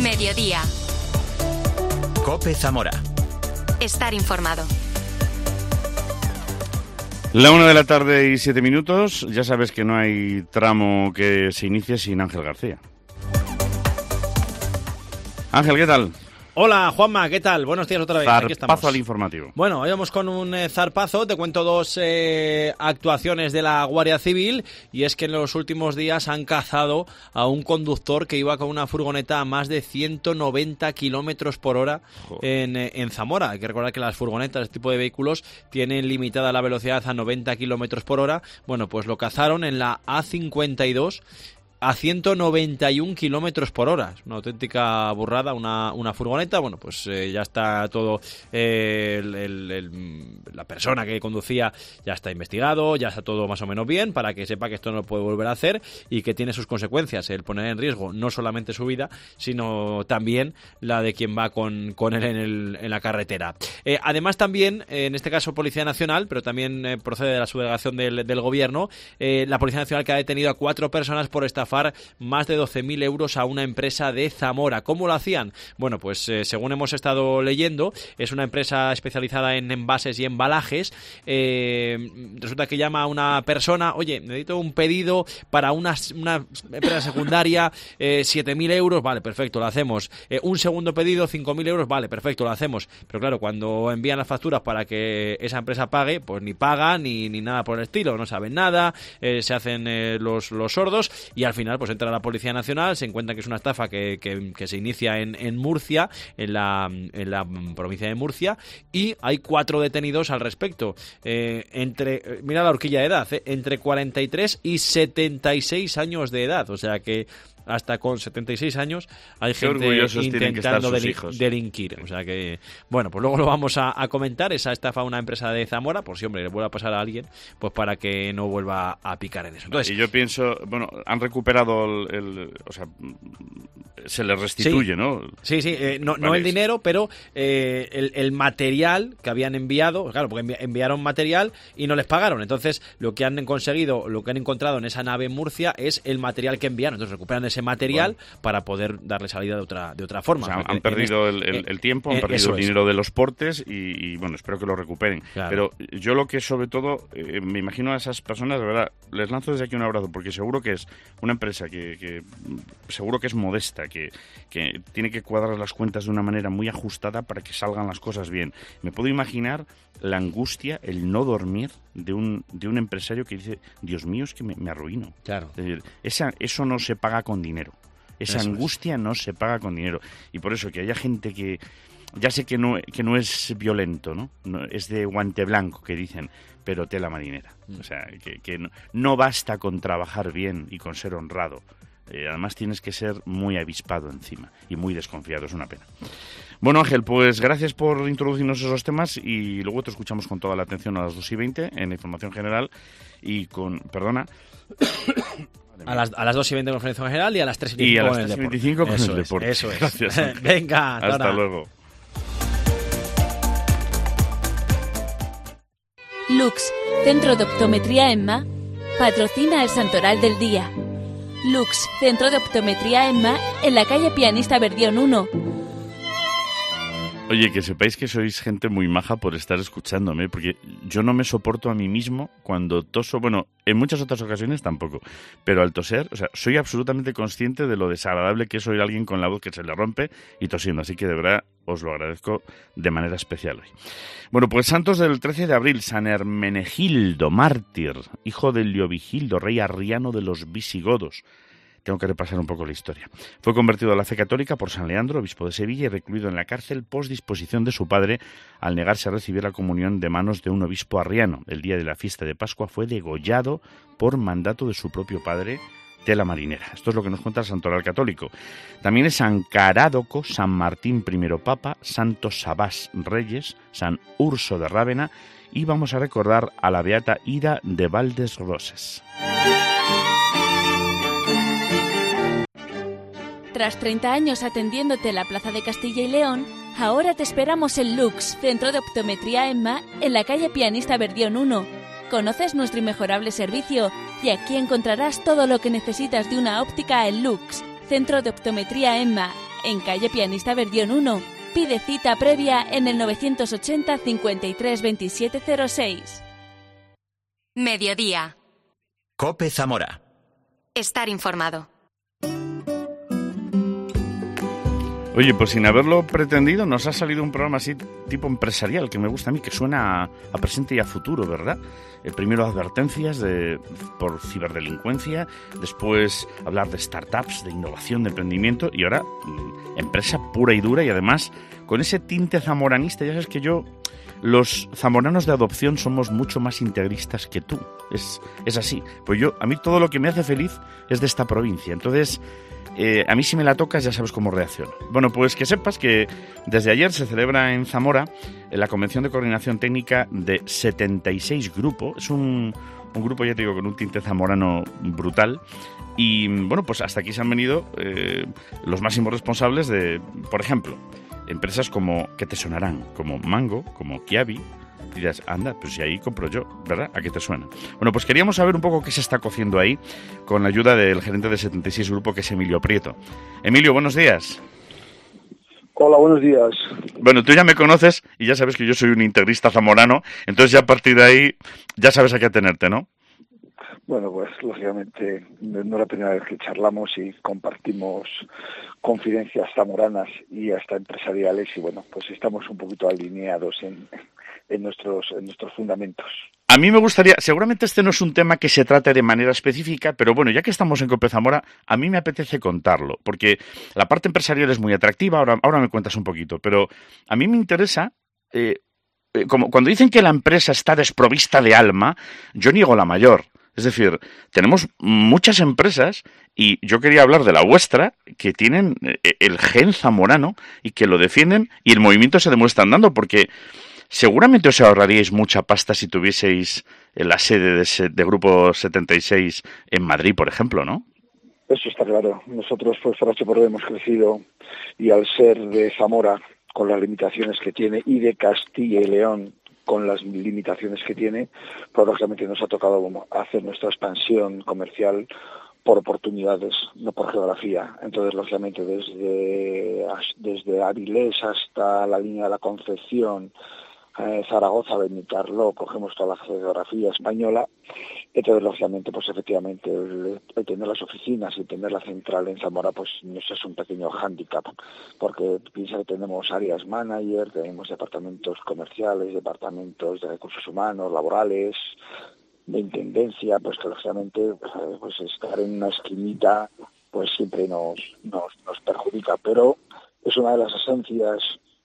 Mediodía. COPE Zamora. Estar informado. 1:07 p.m. Ya sabes que no hay tramo que se inicie sin Ángel García. Ángel, ¿qué tal? Hola, Juanma, ¿qué tal? Buenos días otra vez. Aquí estamos. Zarpazo al informativo. Bueno, hoy vamos con un zarpazo. Te cuento dos actuaciones de la Guardia Civil, y es que en los últimos días han cazado a un conductor que iba con una furgoneta a más de 190 kilómetros por hora en Zamora. Hay que recordar que las furgonetas, este tipo de vehículos, tienen limitada la velocidad a 90 kilómetros por hora. Bueno, pues lo cazaron en la A52 a 191 kilómetros por hora. Es una auténtica burrada, una furgoneta. Bueno, pues ya está todo. La persona que conducía ya está investigado, ya está todo más o menos bien, para que sepa que esto no lo puede volver a hacer y que tiene sus consecuencias. El poner en riesgo no solamente su vida, sino también la de quien va con él en la carretera. Además, también, en este caso Policía Nacional, pero también procede de la subdelegación del Gobierno, la Policía Nacional, que ha detenido a 4 personas por estafar más de 12.000 euros a una empresa de Zamora. ¿Cómo lo hacían? Bueno, pues según hemos estado leyendo, es una empresa especializada en envases y embalajes. Resulta que llama a una persona: oye, necesito un pedido para una empresa secundaria, 7.000 euros, vale, perfecto, lo hacemos. Un segundo pedido, 5.000 euros, vale, perfecto, lo hacemos. Pero claro, cuando envían las facturas para que esa empresa pague, pues ni pagan ni nada por el estilo, no saben nada, se hacen los sordos, y al final pues entra la Policía Nacional, se encuentra que es una estafa que se inicia en Murcia, en la provincia de Murcia, y hay 4 detenidos al respecto, mira la horquilla de edad, entre 43 y 76 años de edad, o sea que hasta con 76 años hay gente intentando delinquir. O sea que, bueno, pues luego lo vamos a comentar, esa estafa a una empresa de Zamora, por si, hombre, le vuelva a pasar a alguien, pues para que no vuelva a picar en eso. Entonces, y yo pienso, bueno, han recuperado o sea, se les restituye, sí, ¿no? Sí, no el dinero, pero el material que habían enviado, claro, porque enviaron material y no les pagaron. Entonces, lo que han conseguido, lo que han encontrado en esa nave en Murcia es el material que enviaron. Entonces, recuperan ese material para poder darle salida de otra forma. O sea, han perdido el tiempo, han perdido el dinero de los portes y bueno, espero que lo recuperen. Claro. Pero yo lo que sobre todo me imagino a esas personas, de verdad, les lanzo desde aquí un abrazo, porque seguro que es una empresa que seguro que es modesta, que tiene que cuadrar las cuentas de una manera muy ajustada para que salgan las cosas bien. Me puedo imaginar la angustia, el no dormir de un empresario que dice: Dios mío, es que me arruino. Claro. Es decir, eso no se paga con dinero. Esa angustia no se paga con dinero. Y por eso que haya gente que, ya sé que no es violento, ¿no? Es de guante blanco, que dicen, pero tela marinera. O sea, que no basta con trabajar bien y con ser honrado. Además tienes que ser muy avispado encima y muy desconfiado. Es una pena. Bueno, Ángel, pues gracias por introducirnos esos temas, y luego te escuchamos con toda la atención a las 2:20 en la información general y con... Perdona... A las 2:20 con información general y a las 3:25 y a las 3:25 con el deporte. Eso es. Gracias, Ángel. Venga, hasta luego. Lux, Centro de Optometría EMMA, patrocina el Santoral del Día. Lux, Centro de Optometría EMMA, en la calle Pianista Verdión 1. Oye, que sepáis que sois gente muy maja por estar escuchándome, porque yo no me soporto a mí mismo cuando toso. Bueno, en muchas otras ocasiones tampoco, pero al toser, o sea, soy absolutamente consciente de lo desagradable que es oír a alguien con la voz que se le rompe y tosiendo, así que de verdad os lo agradezco de manera especial hoy. Bueno, pues santos del 13 de abril, San Hermenegildo, mártir, hijo de Leovigildo, rey arriano de los visigodos. Tengo que repasar un poco la historia. Fue convertido a la fe católica por San Leandro, obispo de Sevilla, y recluido en la cárcel post disposición de su padre al negarse a recibir la comunión de manos de un obispo arriano. El día de la fiesta de Pascua fue degollado por mandato de su propio padre, tela marinera. Esto es lo que nos cuenta el Santoral católico. También es San Carádoco, San Martín I Papa, Santo Sabás Reyes, San Urso de Rávena, y vamos a recordar a la beata Ida de Valdes Roses. Tras 30 años atendiéndote en la Plaza de Castilla y León, ahora te esperamos en Lux, Centro de Optometría EMMA, en la calle Pianista Verdión 1. Conoces nuestro inmejorable servicio y aquí encontrarás todo lo que necesitas de una óptica en Lux, Centro de Optometría EMMA, en calle Pianista Verdión 1. Pide cita previa en el 980 53 27 06. Mediodía. COPE Zamora. Estar informado. Oye, pues sin haberlo pretendido, nos ha salido un programa así tipo empresarial, que me gusta a mí, que suena a presente y a futuro, ¿verdad? El primero, advertencias por ciberdelincuencia, después hablar de startups, de innovación, de emprendimiento, y ahora empresa pura y dura, y además con ese tinte zamoranista. Ya sabes que los zamoranos de adopción somos mucho más integristas que tú, es así. Pues a mí todo lo que me hace feliz es de esta provincia, entonces... a mí si me la tocas ya sabes cómo reacciono. Bueno, pues que sepas que desde ayer se celebra en Zamora la Convención de Coordinación Técnica de 76 Grupo. Es un grupo, ya te digo, con un tinte zamorano brutal. Y bueno, pues hasta aquí se han venido los máximos responsables de, por ejemplo, empresas que te sonarán, como Mango, como Kiabi. Y dirás, anda, pues si ahí compro yo, ¿verdad? ¿A qué te suena? Bueno, pues queríamos saber un poco qué se está cociendo ahí con la ayuda del gerente de 76 Grupo, que es Emilio Prieto. Emilio, buenos días. Hola, buenos días. Bueno, tú ya me conoces y ya sabes que yo soy un integrista zamorano, entonces ya a partir de ahí ya sabes a qué atenerte, ¿no? Bueno, pues lógicamente no es la primera vez que charlamos y compartimos confidencias zamoranas y hasta empresariales, y bueno, pues estamos un poquito alineados en nuestros fundamentos. A mí me gustaría, seguramente este no es un tema que se trate de manera específica, pero bueno, ya que estamos en COPE Zamora, a mí me apetece contarlo, porque la parte empresarial es muy atractiva, ahora me cuentas un poquito, pero a mí me interesa, como cuando dicen que la empresa está desprovista de alma, yo niego la mayor. Es decir, tenemos muchas empresas, y yo quería hablar de la vuestra, que tienen el gen zamorano y que lo defienden, y el movimiento se demuestra andando, porque seguramente os ahorraríais mucha pasta si tuvieseis la sede de Grupo 76 en Madrid, por ejemplo, ¿no? Eso está claro. Nosotros, pues, por H por B hemos crecido, y al ser de Zamora, con las limitaciones que tiene, y de Castilla y León, con las limitaciones que tiene, pues lógicamente nos ha tocado hacer nuestra expansión comercial por oportunidades, no por geografía. Entonces, lógicamente, desde Avilés hasta la línea de la Concepción, Zaragoza, Benicarló, cogemos toda la geografía española. Entonces, lógicamente, pues efectivamente, el tener las oficinas y tener la central en Zamora, pues nos es un pequeño hándicap, porque piensa que tenemos áreas manager, tenemos departamentos comerciales, departamentos de recursos humanos, laborales, de intendencia, pues que lógicamente pues estar en una esquinita pues siempre nos perjudica, pero es una de las esencias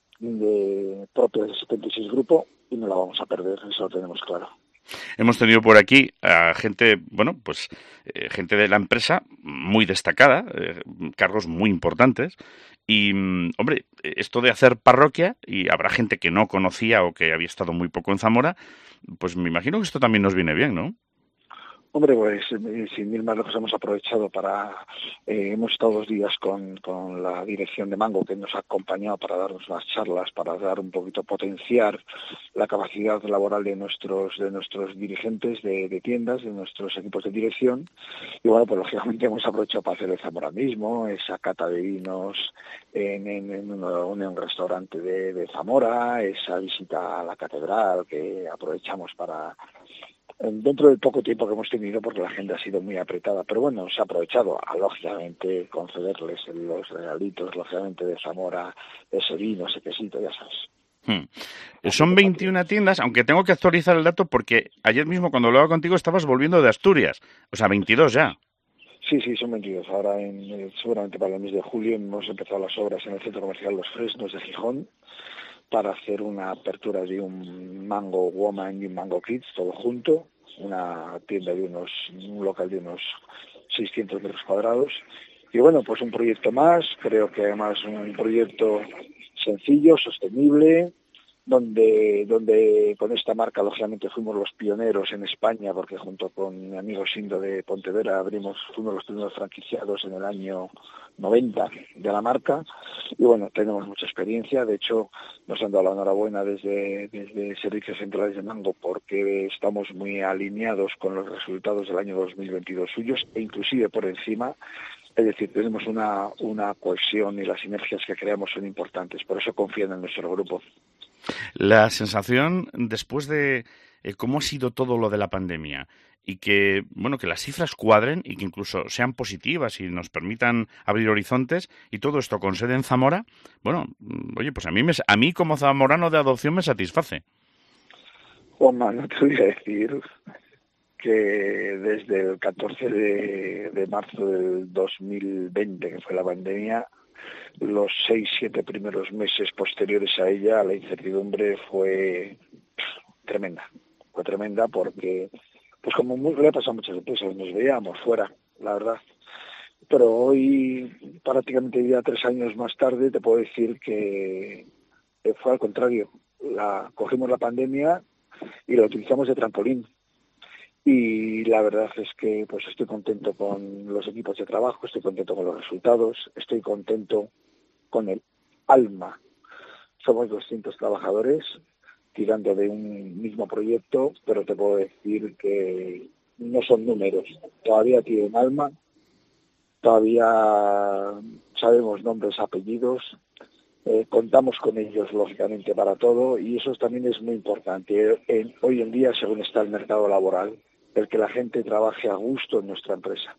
propias de 76 Grupo y no la vamos a perder, eso lo tenemos claro. Hemos tenido por aquí a gente, bueno, pues gente de la empresa muy destacada, cargos muy importantes, y hombre, esto de hacer parroquia, y habrá gente que no conocía o que había estado muy poco en Zamora, pues me imagino que esto también nos viene bien, ¿no? Hombre, pues sin ir más lejos hemos aprovechado hemos estado 2 días con la dirección de Mango, que nos ha acompañado para darnos unas charlas, para dar un poquito, potenciar la capacidad laboral de nuestros dirigentes de tiendas, de nuestros equipos de dirección. Y bueno, pues lógicamente hemos aprovechado para hacer el zamoranismo, esa cata de vinos en un restaurante de Zamora, esa visita a la catedral que aprovechamos para... dentro del poco tiempo que hemos tenido, porque la agenda ha sido muy apretada, pero bueno, se ha aprovechado a, lógicamente, concederles los regalitos, lógicamente, de Zamora, ese vino, ese quesito, ya sabes. Son 21 tiendas, aunque tengo que actualizar el dato porque ayer mismo cuando hablaba contigo estabas volviendo de Asturias, o sea, 22 ya. Sí, son 22. Ahora, seguramente para el mes de julio, hemos empezado las obras en el Centro Comercial Los Fresnos de Gijón, para hacer una apertura de un Mango Woman y un Mango Kids, todo junto, una tienda un local de unos 600 metros cuadrados. Y bueno, pues un proyecto más, creo que además un proyecto sencillo, sostenible, donde con esta marca, lógicamente, fuimos los pioneros en España, porque junto con mi amigo Sindo de Pontevedra fuimos los primeros franquiciados en el año 90 de la marca, y bueno, tenemos mucha experiencia. De hecho, nos han dado la enhorabuena desde Servicios Centrales de Mango, porque estamos muy alineados con los resultados del año 2022 suyos, e inclusive por encima. Es decir, tenemos una cohesión y las sinergias que creamos son importantes. Por eso confían en nuestro grupo. La sensación, después de cómo ha sido todo lo de la pandemia, y que, bueno, que las cifras cuadren y que incluso sean positivas y nos permitan abrir horizontes, y todo esto con sede en Zamora, bueno, oye, pues a mí como zamorano de adopción me satisface. Juanma, no te voy a decir que desde el 14 de marzo del 2020, que fue la pandemia, los 6-7 primeros meses posteriores a ella, la incertidumbre fue tremenda. Fue tremenda porque, pues como le ha pasado a muchas empresas, nos veíamos fuera, la verdad. Pero hoy, prácticamente ya 3 años más tarde, te puedo decir que fue al contrario. Cogimos la pandemia y la utilizamos de trampolín. Y la verdad es que pues estoy contento con los equipos de trabajo, estoy contento con los resultados, estoy contento con el alma. Somos 200 trabajadores tirando de un mismo proyecto, pero te puedo decir que no son números. Todavía tienen alma, todavía sabemos nombres, apellidos, contamos con ellos, lógicamente, para todo, y eso también es muy importante. Hoy en día, según está el mercado laboral, el que la gente trabaje a gusto en nuestra empresa.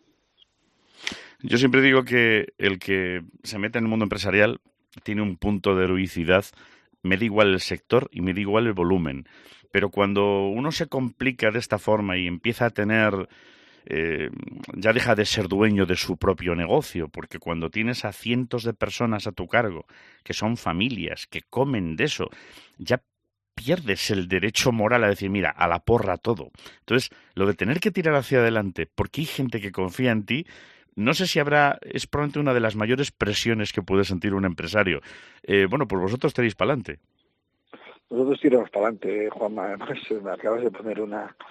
Yo siempre digo que el que se mete en el mundo empresarial tiene un punto de heroicidad, me da igual el sector y me da igual el volumen, pero cuando uno se complica de esta forma y empieza a tener... ya deja de ser dueño de su propio negocio, porque cuando tienes a cientos de personas a tu cargo, que son familias, que comen de eso, ya pierdes el derecho moral a decir, mira, a la porra todo. Entonces, lo de tener que tirar hacia adelante, porque hay gente que confía en ti, no sé si es probablemente una de las mayores presiones que puede sentir un empresario. Bueno, pues vosotros tenéis para adelante. Nosotros tiramos para adelante, Juanma. Además, me acabas de poner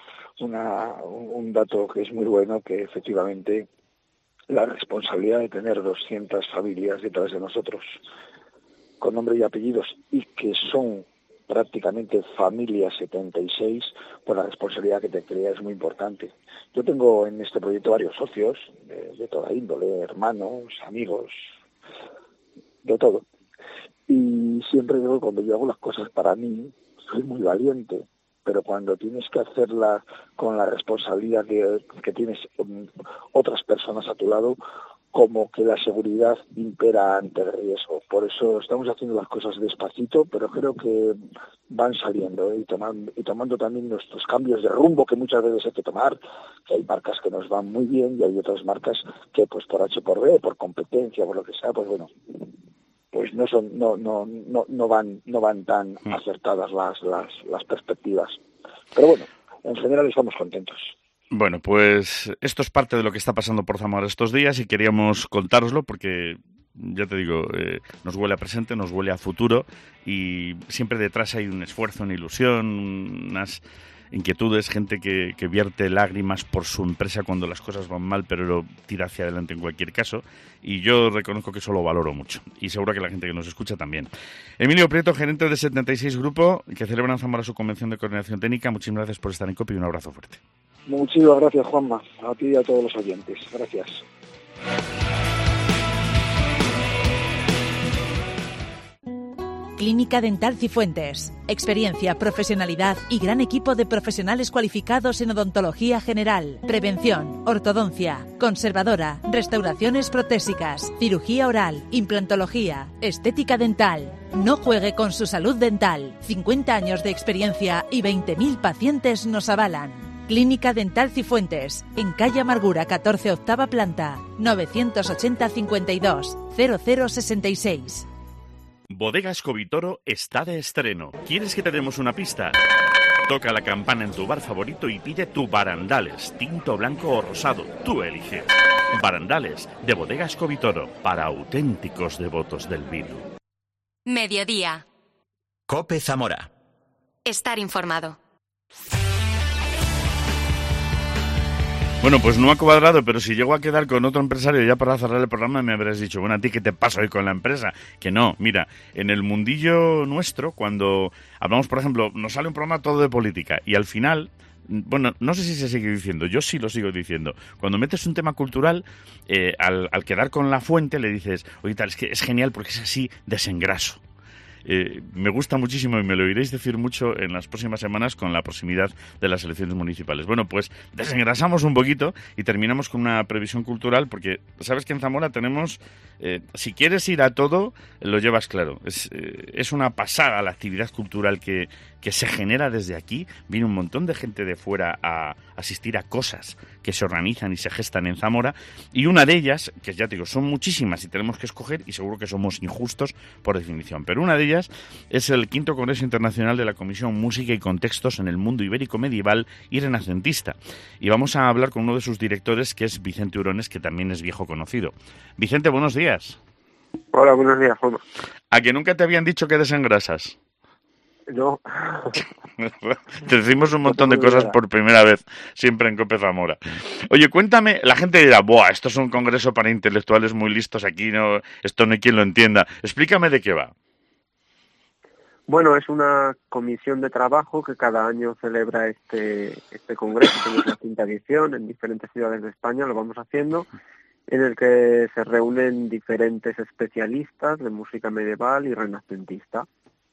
un dato que es muy bueno, que efectivamente la responsabilidad de tener 200 familias detrás de nosotros, con nombre y apellidos, y que son prácticamente familias 76, pues la responsabilidad que te crea es muy importante. Yo tengo en este proyecto varios socios, de toda índole, hermanos, amigos, de todo. Y siempre digo, cuando yo hago las cosas para mí, soy muy valiente, pero cuando tienes que hacerla con la responsabilidad que tienes otras personas a tu lado, como que la seguridad impera ante el riesgo. Por eso estamos haciendo las cosas despacito, pero creo que van saliendo, y tomando también nuestros cambios de rumbo que muchas veces hay que tomar, que hay marcas que nos van muy bien y hay otras marcas que pues por H por B, por competencia, por lo que sea, pues bueno, pues no van tan acertadas las perspectivas. Pero bueno, en general estamos contentos. Bueno, pues esto es parte de lo que está pasando por Zamora estos días y queríamos contároslo porque, ya te digo, nos huele a presente, nos huele a futuro y siempre detrás hay un esfuerzo, una ilusión, unas inquietudes, gente que vierte lágrimas por su empresa cuando las cosas van mal, pero lo tira hacia adelante en cualquier caso, y yo reconozco que eso lo valoro mucho, y seguro que la gente que nos escucha también. Emilio Prieto, gerente de 76 Grupo, que celebra en Zamora su convención de coordinación técnica, muchísimas gracias por estar en COPE y un abrazo fuerte. Muchísimas gracias, Juanma, a ti y a todos los oyentes. Gracias. Clínica Dental Cifuentes. Experiencia, profesionalidad y gran equipo de profesionales cualificados en odontología general, prevención, ortodoncia, conservadora, restauraciones protésicas, cirugía oral, implantología, estética dental. No juegue con su salud dental. 50 años de experiencia y 20.000 pacientes nos avalan. Clínica Dental Cifuentes, en calle Amargura 14, octava planta, 980 52 0066. Bodega Escobitoro está de estreno. ¿Quieres que te demos una pista? Toca la campana en tu bar favorito y pide tu barandales, tinto blanco o rosado. Tú eliges. Barandales, de Bodega Escobitoro, para auténticos devotos del vino. Mediodía. COPE Zamora. Estar informado. Bueno, pues no ha cuadrado, pero si llego a quedar con otro empresario ya para cerrar el programa me habrás dicho, bueno, ¿a ti qué te pasa hoy con la empresa? Que no, mira, en el mundillo nuestro, cuando hablamos, por ejemplo, nos sale un programa todo de política y al final bueno, no sé si se sigue diciendo, yo sí lo sigo diciendo. Cuando metes un tema cultural, al quedar con la fuente le dices, oye, tal, es que es genial porque es así, desengraso. Me gusta muchísimo y me lo oiréis decir mucho en las próximas semanas con la proximidad de las elecciones municipales. Bueno, pues desengrasamos un poquito y terminamos con una previsión cultural porque sabes que en Zamora tenemos, si quieres ir a todo, lo llevas claro. Es una pasada la actividad cultural que se genera desde aquí. Viene un montón de gente de fuera a asistir a cosas que se organizan y se gestan en Zamora, y una de ellas, que ya te digo, son muchísimas y tenemos que escoger, y seguro que somos injustos por definición, pero una de ellas es el 5º Congreso Internacional de la Comisión Música y Contextos en el Mundo Ibérico Medieval y Renacentista, y vamos a hablar con uno de sus directores, que es Vicente Hurones, que también es viejo conocido. Vicente, buenos días. Hola, buenos días, Juan. ¿A que nunca te habían dicho que desengrasas? No. Te decimos un montón de cosas por primera vez, siempre en COPE Zamora. Oye, cuéntame, la gente dirá, ¡buah, esto es un congreso para intelectuales muy listos, aquí no, esto no hay quien lo entienda! Explícame de qué va. Bueno, es una comisión de trabajo que cada año celebra este congreso, tenemos la 5ª edición en diferentes ciudades de España, lo vamos haciendo, en el que se reúnen diferentes especialistas de música medieval y renacentista.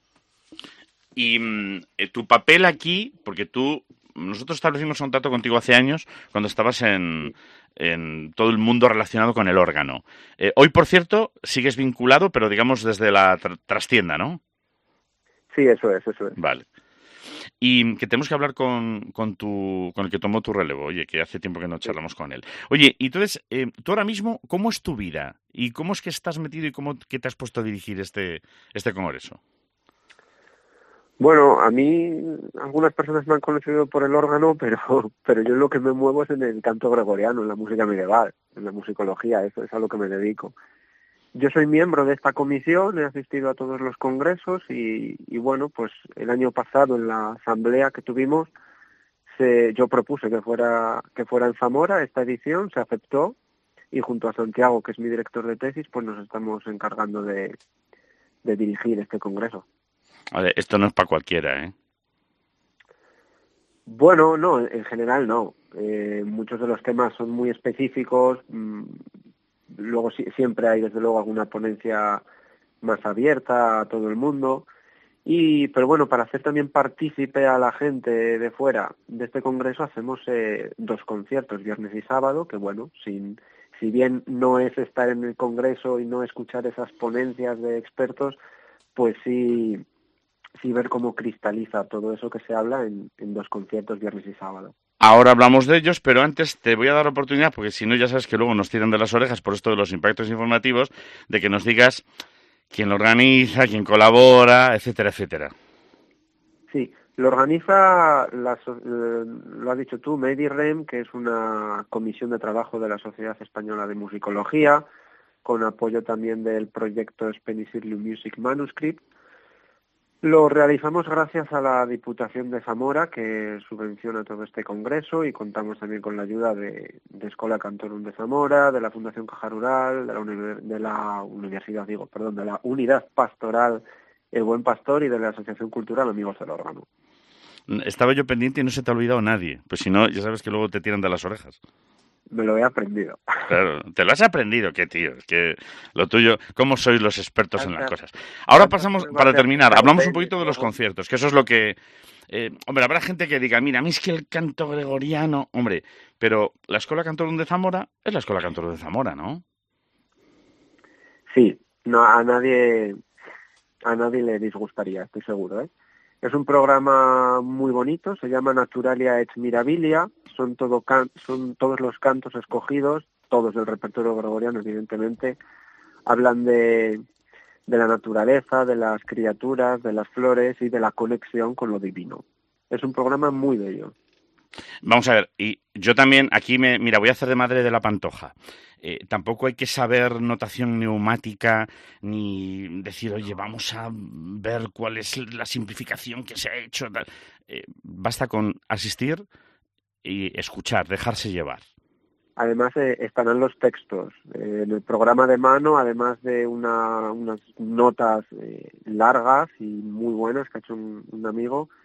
Y tu papel aquí, porque nosotros establecimos contacto contigo hace años, cuando estabas en todo el mundo relacionado con el órgano. Hoy, por cierto, sigues vinculado, pero digamos desde la trastienda, ¿no? Sí, eso es. Vale. Y que tenemos que hablar con el que tomó tu relevo, oye, que hace tiempo que no charlamos con él. Oye, y entonces, tú ahora mismo, ¿cómo es tu vida? ¿Y cómo es que estás metido y qué te has puesto a dirigir este congreso? Bueno, a mí algunas personas me han conocido por el órgano, pero yo lo que me muevo es en el canto gregoriano, en la música medieval, en la musicología, eso es a lo que me dedico. Yo soy miembro de esta comisión, he asistido a todos los congresos y bueno, pues el año pasado en la asamblea que tuvimos, yo propuse que fuera en Zamora esta edición, se aceptó y junto a Santiago, que es mi director de tesis, pues nos estamos encargando de dirigir este congreso. Vale, esto no es para cualquiera, ¿eh? Bueno, no, en general no. Muchos de los temas son muy específicos. Luego siempre hay, desde luego, alguna ponencia más abierta a todo el mundo. Pero bueno, para hacer también partícipe a la gente de fuera de este congreso, hacemos 2 conciertos, viernes y sábado, que bueno, si bien no es estar en el congreso y no escuchar esas ponencias de expertos, pues sí ver cómo cristaliza todo eso que se habla en 2 conciertos, viernes y sábado. Ahora hablamos de ellos, pero antes te voy a dar la oportunidad, porque si no ya sabes que luego nos tiran de las orejas por esto de los impactos informativos, de que nos digas quién lo organiza, quién colabora, etcétera, etcétera. Sí, lo organiza, lo has dicho tú, Medirem, que es una comisión de trabajo de la Sociedad Española de Musicología, con apoyo también del proyecto Penicillium Music Manuscript. Lo realizamos gracias a la Diputación de Zamora, que subvenciona todo este congreso, y contamos también con la ayuda de Escola Cantorum de Zamora, de la Fundación Caja Rural, de la Unidad Pastoral El Buen Pastor y de la Asociación Cultural Amigos del Órgano. Estaba yo pendiente y no se te ha olvidado nadie, pues si no, ya sabes que luego te tiran de las orejas. Me lo he aprendido. Claro, te lo has aprendido, qué tío, es que lo tuyo, cómo sois los expertos en las cosas. Ahora pasamos, para terminar, hablamos un poquito de los conciertos, que eso es lo que... hombre, habrá gente que diga, mira, a mí es que el canto gregoriano... Hombre, pero la Escola Cantorum de Zamora es la Escola Cantorum de Zamora, ¿no? Sí, no, a nadie le disgustaría, estoy seguro, ¿eh? Es un programa muy bonito, se llama Naturalia et Mirabilia, son todos los cantos escogidos, todos del repertorio gregoriano, evidentemente, hablan de la naturaleza, de las criaturas, de las flores y de la conexión con lo divino. Es un programa muy bello. Vamos a ver, y yo también aquí voy a hacer de madre de la Pantoja. Tampoco hay que saber notación neumática ni decir, oye, vamos a ver cuál es la simplificación que se ha hecho. Basta con asistir y escuchar, dejarse llevar. Además estarán los textos en el programa de mano, además de unas notas largas y muy buenas que ha hecho un amigo.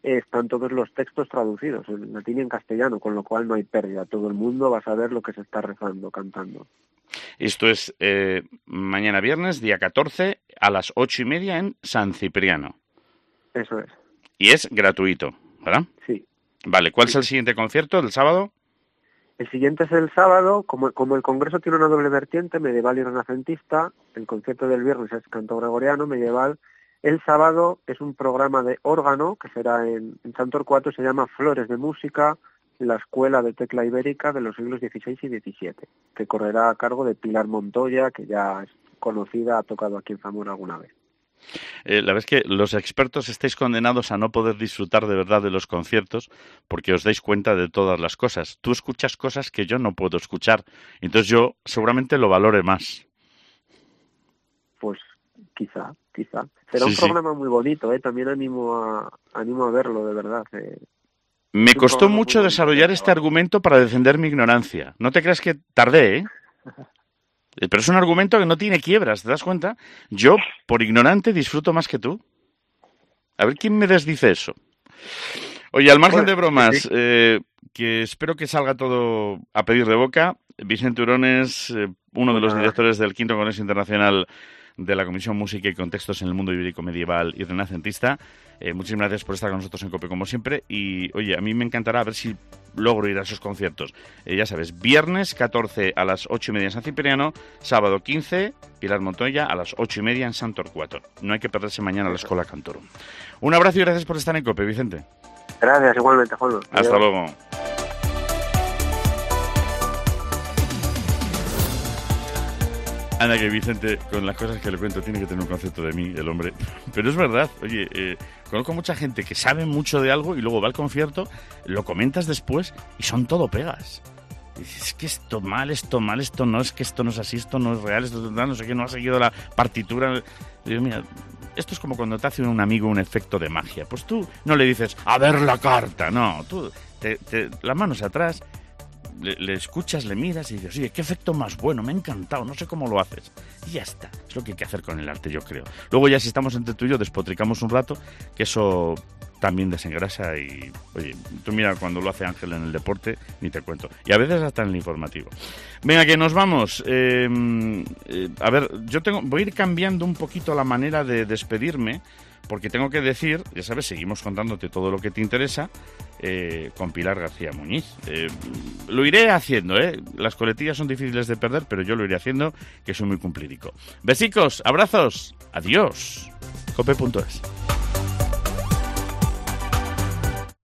están todos los textos traducidos en latín y en castellano, con lo cual no hay pérdida. Todo el mundo va a saber lo que se está rezando, cantando. Esto es mañana viernes, día 14, a las 8:30 en San Cipriano. Eso es. Y es gratuito, ¿verdad? Sí. Vale, ¿cuál es el siguiente concierto, el sábado? El siguiente es el sábado. Como el congreso tiene una doble vertiente, medieval y renacentista, el concierto del viernes es canto gregoriano, medieval. El sábado es un programa de órgano que será en San Torcuato, se llama Flores de Música, la Escuela de Tecla Ibérica de los siglos XVI y XVII, que correrá a cargo de Pilar Montoya, que ya es conocida, ha tocado aquí en Zamora alguna vez. La verdad es que los expertos estáis condenados a no poder disfrutar de verdad de los conciertos porque os dais cuenta de todas las cosas. Tú escuchas cosas que yo no puedo escuchar, entonces yo seguramente lo valore más. Pues quizá. Será un programa muy bonito, también animo a verlo, de verdad. Me costó mucho desarrollar este argumento para defender mi ignorancia. No te creas que tardé, Pero es un argumento que no tiene quiebras, ¿te das cuenta? Yo, por ignorante, disfruto más que tú. A ver quién me desdice eso. Oye, al margen de bromas, sí. Que espero que salga todo a pedir de boca. Vicente Hurones, uno de los directores del Quinto Congreso Internacional de la Comisión Música y Contextos en el Mundo Ibérico Medieval y Renacentista. Muchísimas gracias por estar con nosotros en COPE, como siempre. Y, oye, a mí me encantará ver si logro ir a esos conciertos. Ya sabes, viernes 14 a las 8:30 en San Cipriano, sábado 15, Pilar Montoya, a las 8:30 en San Torcuato. No hay que perderse mañana la Escola Cantorum. Un abrazo y gracias por estar en COPE, Vicente. Gracias, igualmente, Juan. Hasta luego. Anda que Vicente, con las cosas que le cuento, tiene que tener un concepto de mí, el hombre. Pero es verdad, oye, conozco mucha gente que sabe mucho de algo y luego va al concierto, lo comentas después y son todo pegas. Y dices, es que esto mal, esto no, es que esto no es así, esto no es real, esto no sé qué, no ha seguido la partitura. Y digo, mira, esto es como cuando te hace un amigo un efecto de magia. Pues tú no le dices, a ver la carta, no, tú las manos atrás, le escuchas, le miras y dices, oye, qué efecto más bueno, me ha encantado, no sé cómo lo haces. Y ya está, es lo que hay que hacer con el arte, yo creo. Luego ya si estamos entre tú y yo, despotricamos un rato, que eso también desengrasa y, oye, tú mira cuando lo hace Ángel en el deporte, ni te cuento. Y a veces hasta en el informativo. Venga, que nos vamos. A ver, voy a ir cambiando un poquito la manera de despedirme, porque tengo que decir, ya sabes, seguimos contándote todo lo que te interesa, con Pilar García Muñiz. Lo iré haciendo, Las coletillas son difíciles de perder, pero yo lo iré haciendo, que soy muy cumplidico. Besicos, abrazos, adiós. Cope.es.